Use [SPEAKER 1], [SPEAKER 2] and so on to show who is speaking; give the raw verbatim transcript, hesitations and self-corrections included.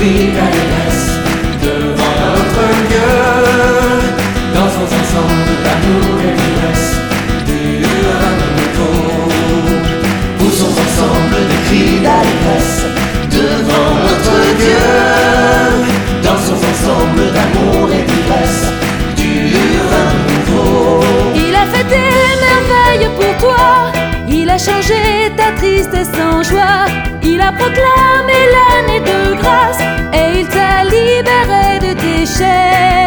[SPEAKER 1] crie d'allégresse devant notre Dieu. Dansons ensemble d'amour et d'ivresse du vin de mouton. Poussons ensemble des cris d'allégresse devant notre Dieu. Dansons ensemble d'amour et d'ivresse du vin nouveau.
[SPEAKER 2] Il a fait des merveilles pour toi, il a changé ta tristesse en joie. Il a proclamé l'année de grâce et il t'a libéré de tes chaînes.